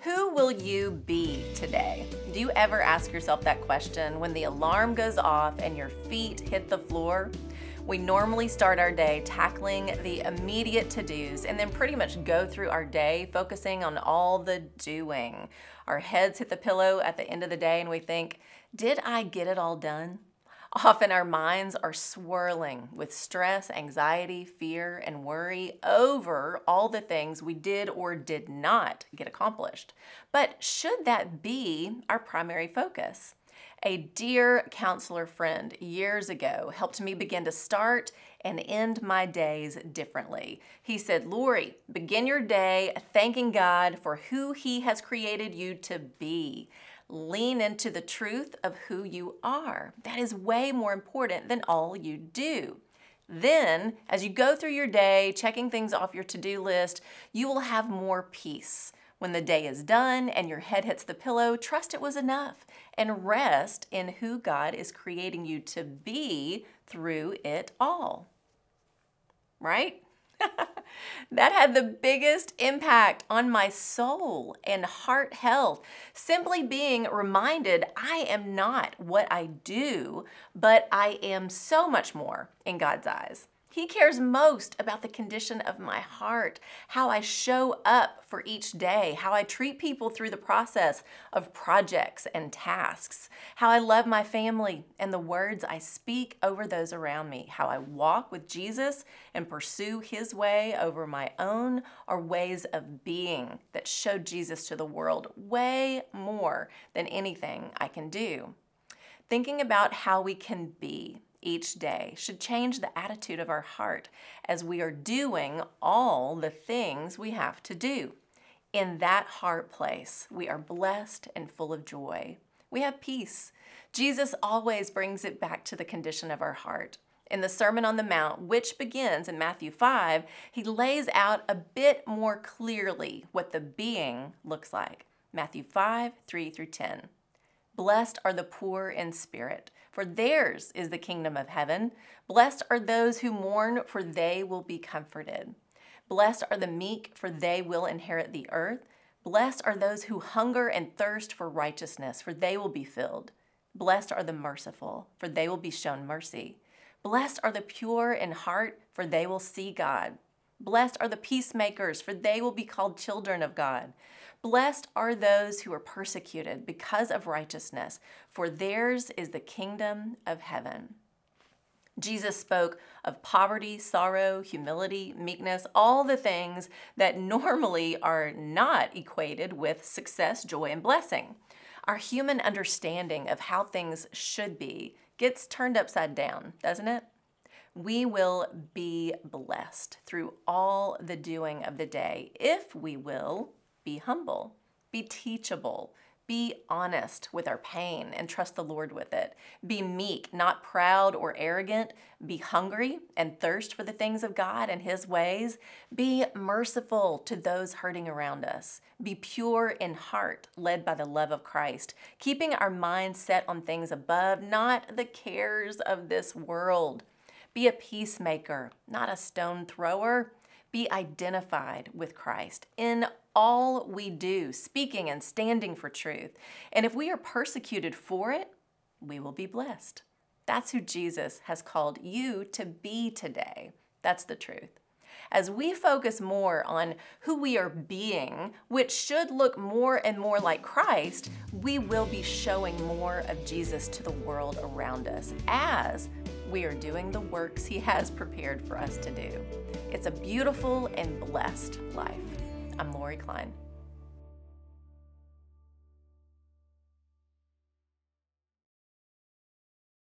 Who will you be today? Do you ever ask yourself that question when the alarm goes off and your feet hit the floor? We normally start our day tackling the immediate to-dos and then pretty much go through our day focusing on all the doing. Our heads hit the pillow at the end of the day and we think, did I get it all done? Often our minds are swirling with stress, anxiety, fear, and worry over all the things we did or did not get accomplished. But should that be our primary focus? A dear counselor friend years ago helped me begin to start and end my days differently. He said, Lori, begin your day thanking God for who He has created you to be. Lean into the truth of who you are. That is way more important than all you do. Then, as you go through your day, checking things off your to-do list, you will have more peace. When the day is done and your head hits the pillow, trust it was enough and rest in who God is creating you to be through it all. Right? That had the biggest impact on my soul and heart health. Simply being reminded I am not what I do, but I am so much more in God's eyes. He cares most about the condition of my heart, how I show up for each day, how I treat people through the process of projects and tasks, how I love my family and the words I speak over those around me, how I walk with Jesus and pursue His way over my own or ways of being that show Jesus to the world way more than anything I can do. Thinking about how we can be each day should change the attitude of our heart as we are doing all the things we have to do. In that heart place, we are blessed and full of joy. We have peace. Jesus always brings it back to the condition of our heart. In the Sermon on the Mount, which begins in Matthew 5, He lays out a bit more clearly what the being looks like. Matthew 5, 3 through 10. Blessed are the poor in spirit, for theirs is the kingdom of heaven. Blessed are those who mourn, for they will be comforted. Blessed are the meek, for they will inherit the earth. Blessed are those who hunger and thirst for righteousness, for they will be filled. Blessed are the merciful, for they will be shown mercy. Blessed are the pure in heart, for they will see God. Blessed are the peacemakers, for they will be called children of God. Blessed are those who are persecuted because of righteousness, for theirs is the kingdom of heaven. Jesus spoke of poverty, sorrow, humility, meekness, all the things that normally are not equated with success, joy, and blessing. Our human understanding of how things should be gets turned upside down, doesn't it? We will be blessed through all the doing of the day if we will be humble, be teachable, be honest with our pain and trust the Lord with it. Be meek, not proud or arrogant. Be hungry and thirst for the things of God and His ways. Be merciful to those hurting around us. Be pure in heart, led by the love of Christ, keeping our minds set on things above, not the cares of this world. Be a peacemaker, not a stone thrower. Be identified with Christ in all we do, speaking and standing for truth. And if we are persecuted for it, we will be blessed. That's who Jesus has called you to be today. That's the truth. As we focus more on who we are being, which should look more and more like Christ, we will be showing more of Jesus to the world around us as we are doing the works He has prepared for us to do. It's a beautiful and blessed life. I'm Lori Klein.